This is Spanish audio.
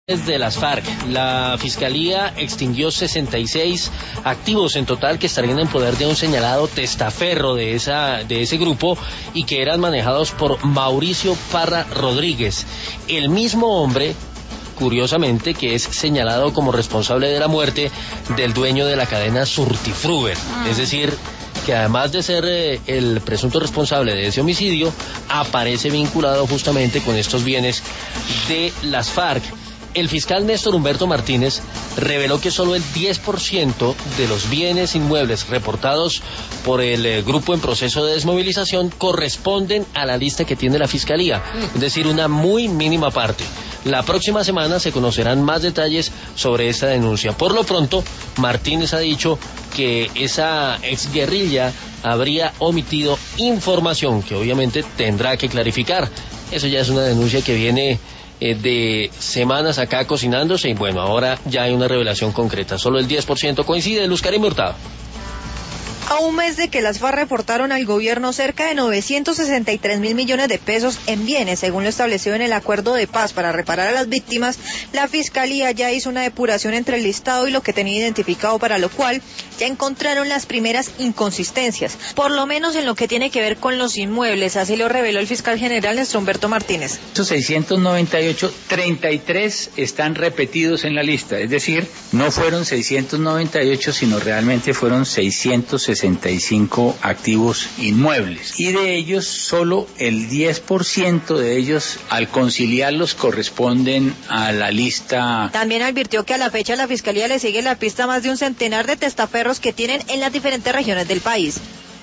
De las FARC, la Fiscalía extinguió 66 activos en total que estarían en poder de un señalado testaferro de ese grupo y que eran manejados por Mauricio Parra Rodríguez, el mismo hombre, curiosamente, que es señalado como responsable de la muerte del dueño de la cadena Surtifruber, es decir, que además de ser el presunto responsable de ese homicidio, aparece vinculado justamente con estos bienes de las FARC. El fiscal Néstor Humberto Martínez reveló que solo el 10% de los bienes inmuebles reportados por el grupo en proceso de desmovilización corresponden a la lista que tiene la Fiscalía, es decir, una muy mínima parte. La próxima semana se conocerán más detalles sobre esta denuncia. Por lo pronto, Martínez ha dicho que esa exguerrilla habría omitido información que obviamente tendrá que clarificar. Eso ya es una denuncia que viene de semanas acá cocinándose y bueno, ahora ya hay una revelación concreta. Solo el 10% coincide. Luz Karim Hurtado. A un mes de que las FARC reportaron al gobierno cerca de 963.000 millones de pesos en bienes, según lo establecido en el acuerdo de paz para reparar a las víctimas, la Fiscalía ya hizo una depuración entre el listado y lo que tenía identificado, para lo cual ya encontraron las primeras inconsistencias, por lo menos en lo que tiene que ver con los inmuebles. Así lo reveló el fiscal general Néstor Humberto Martínez. Estos 698, 33 están repetidos en la lista, es decir, no fueron 698, sino realmente fueron 665 activos inmuebles, y de ellos solo el 10% de ellos, al conciliarlos, corresponden a la lista. También advirtió que a la fecha la Fiscalía le sigue la pista a más de un centenar de testaferros que tienen en las diferentes regiones del país.